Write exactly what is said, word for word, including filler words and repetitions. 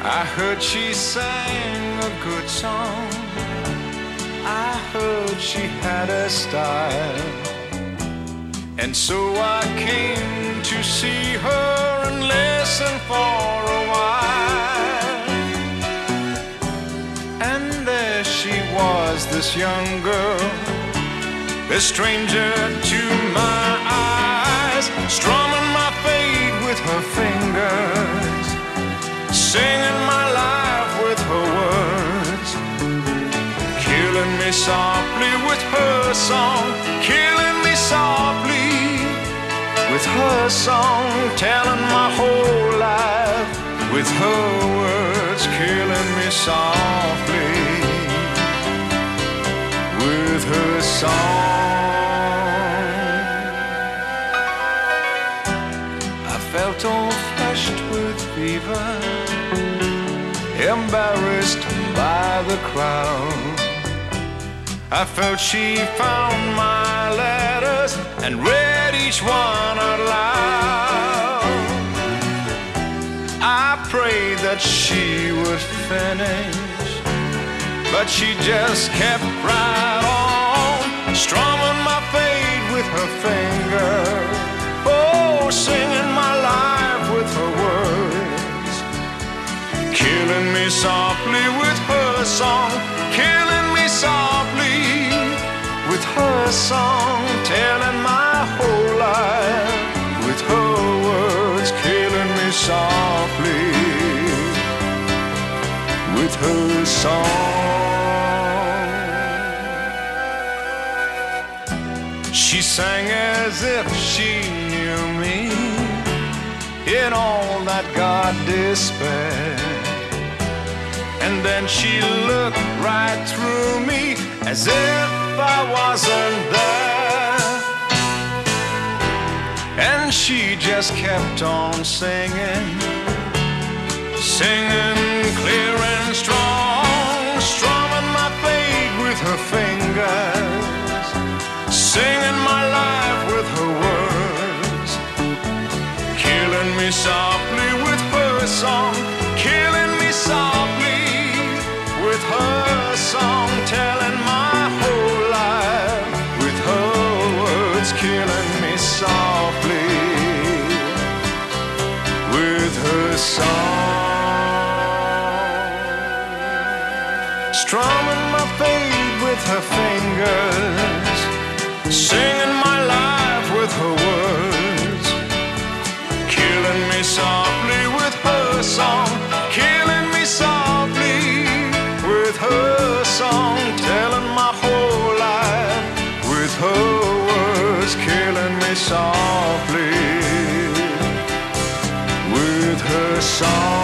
I heard she sang a good song. I heard she had a style. And so I came to see her and listen for a while. And there she was, this young girl, a stranger to my eyes, strumming my fate with her fingers, singing my life with her words, killing me softly with her song, killing me softly with her song, telling my whole life with her words, killing me softly with her song. I felt all flushed with fever, embarrassed by the crowd. I felt she found my letters and read each one out loud. I prayed that she would finish, but she just kept right on, strumming my fate with her finger, oh, singing my life with her words, killing me softly with her song, killing me softly with her song, telling my whole life with her words, killing me softly with her song. She sang as if she knew me in all that God despaired. And then she looked right through me as if I wasn't there. And she just kept on singing, singing clear and strong, strumming my fate with her fingers, singing my life with her words, killing me softly with her song, killing me softly with her song, telling my whole life with her words, killing me softly with her song, strumming my fate with her fingers, singing my life with her words, killing me softly with her song, killing me softly with her song, telling my whole life with her words, killing me softly with her song.